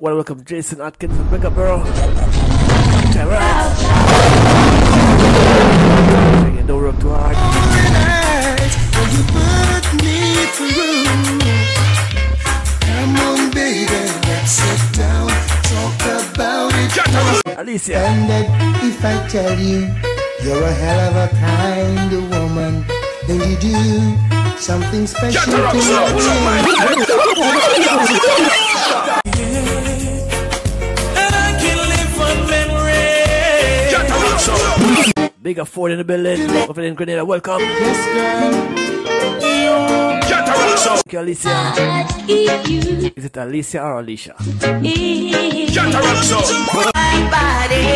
Well, welcome Jason Atkins from Big Up Borough. Terror. Don't work too hard. You put me through. Come on, baby, let's sit down, talk about it. Alicia. And if I tell you you're a hell of a kind of woman, then you do something special to me. Big up Ford in the building. Over in Grenada, welcome. Yes, girl. Okay, Alicia. Is it Alicia or Alicia? My body